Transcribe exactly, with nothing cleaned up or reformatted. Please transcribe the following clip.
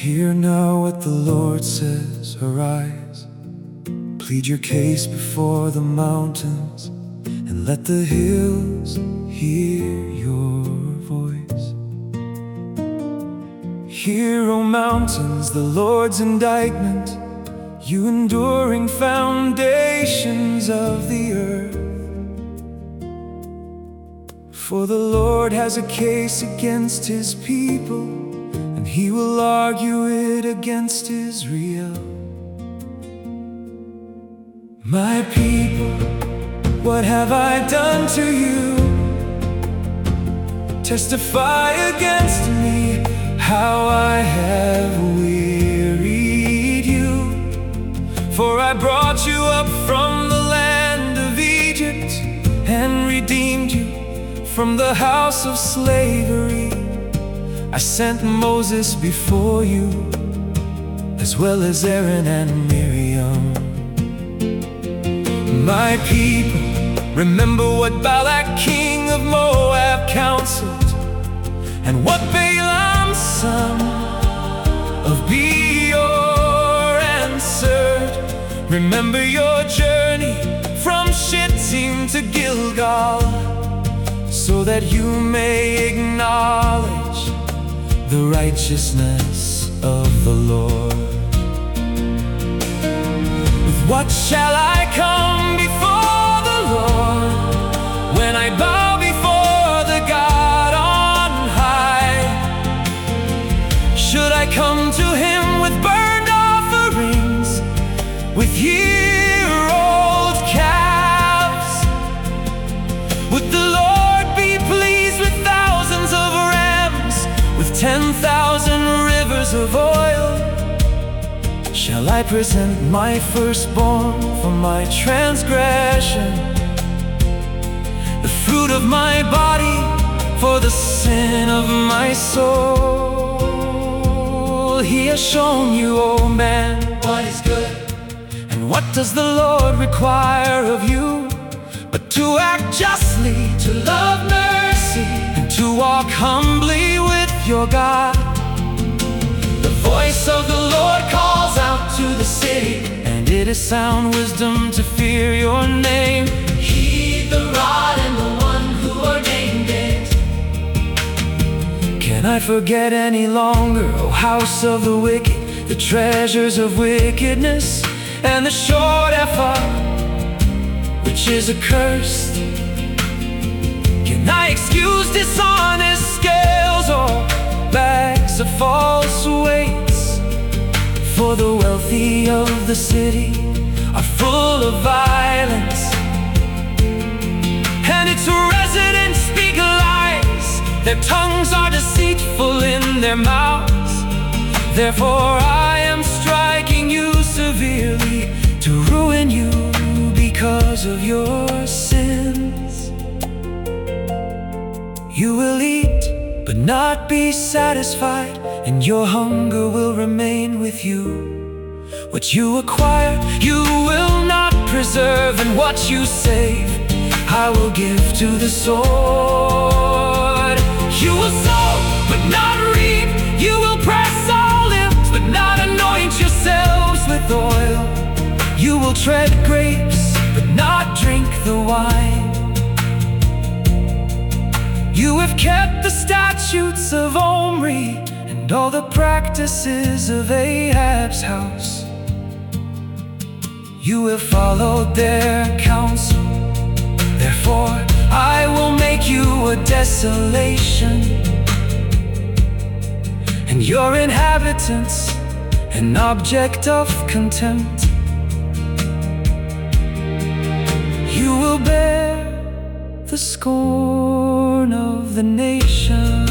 Hear now what the Lord says, arise, plead your case before the mountains, and let the hills hear your voice. Hear, O mountains, the Lord's indictment, you enduring foundations of the earth. For the Lord has a case against His people, and He will argue it against Israel. My people, what have I done to you? Testify against me how I have wearied you. For I brought you up from the land of Egypt and redeemed you from the house of slavery. I sent Moses before you, as well as Aaron and Miriam. My people, remember what Balak king of Moab counseled, and what Balaam son of Beor answered. Remember your journey from Shittim to Gilgal, so that you may acknowledge the righteousness of the Lord. With what shall I come before the Lord, when I bow before the God on high? Should I come to Him with burnt offerings, with year-old calves? Would the Lord be pleased with thousands of rams, with ten thousand rivers of oil? Shall I present my firstborn for my transgression, the fruit of my body for the sin of my soul? He has shown you, O man, what is good, and what does the Lord require of you, but to act justly, to love mercy, and to walk humbly with your God. The voice of the Lord calls out to the city, and it is sound wisdom to fear your name. Heed the rod and the one who ordained it. Can I forget any longer, O house of the wicked, the treasures of wickedness, and the short ephah, which is accursed? Can I excuse dishonest scales or bags of false weights? For the wealthy of the city are full of violence, and its residents speak lies. Their tongues are deceitful in their mouths. Therefore I am striking you severely, to ruin you because of your sins. You will eat, but not be satisfied, and your hunger will remain with you. What you acquire, you will not preserve, and what you save, I will give to the sword. You will sow, but not reap. You will press olives, but not anoint yourselves with oil. You will tread grapes, but not drink the wine. You have kept the statutes of Omri, and all the practices of Ahab's house. You have followed their counsel. Therefore I will make you a desolation, and your inhabitants an object of contempt. You will bear the scorn of the nation.